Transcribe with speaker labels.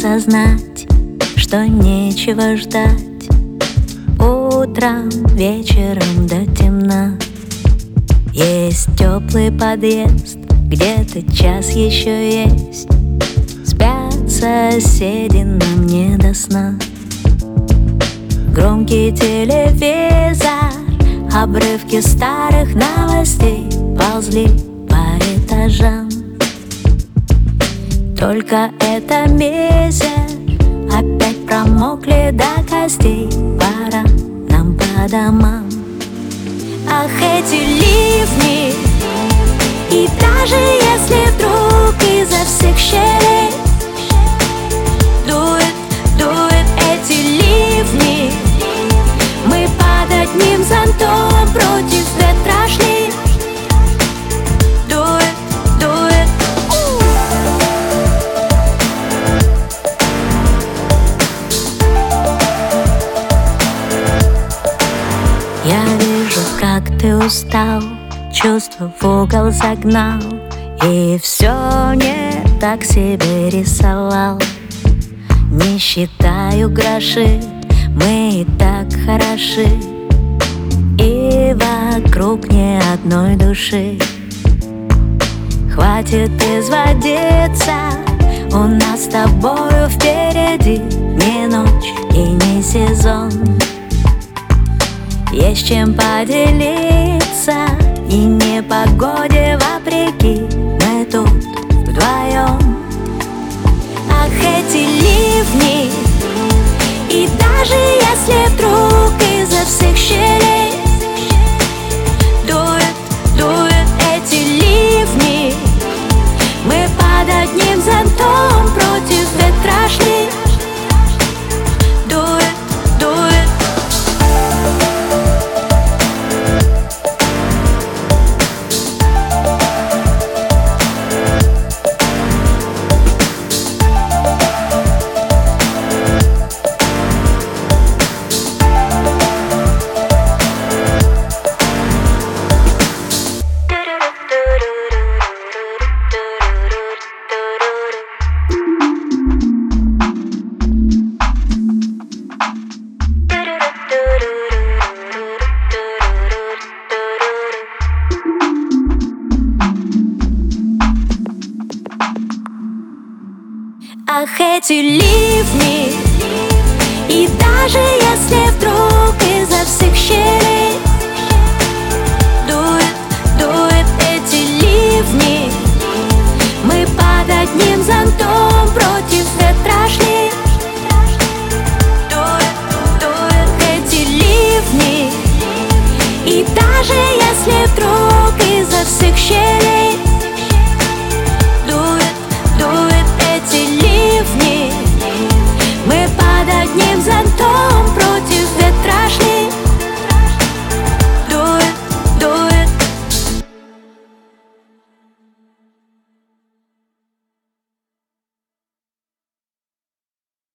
Speaker 1: осознать, что нечего ждать утром, вечером до темна. Есть теплый подъезд, где-то час еще есть. Спят соседи, нам не до сна. Громкий телевизор, обрывки старых новостей ползли по этажам. Только это мизер, опять промокли до костей. Пора нам по домам. Ах, эти ливни, и даже если вдруг изо всех щелей дует эти ливни, мы под одним зонтом против ветра шли. Дует. Я вижу, как ты устал, чувства в угол загнал, и все не так себе рисовал. Не считаю гроши, мы и так хороши, и вокруг ни одной души. Хватит изводиться, у нас с тобою впереди не ночь и не сезон. Есть чем поделиться, и непогоде вопреки мы тут вдвоем. Ах, эти ливни, и даже если вдруг изо всех щелей дует эти ливни, мы под одним зонтом против ветра шли. Дует. Ах, эти ливни, и даже если вдруг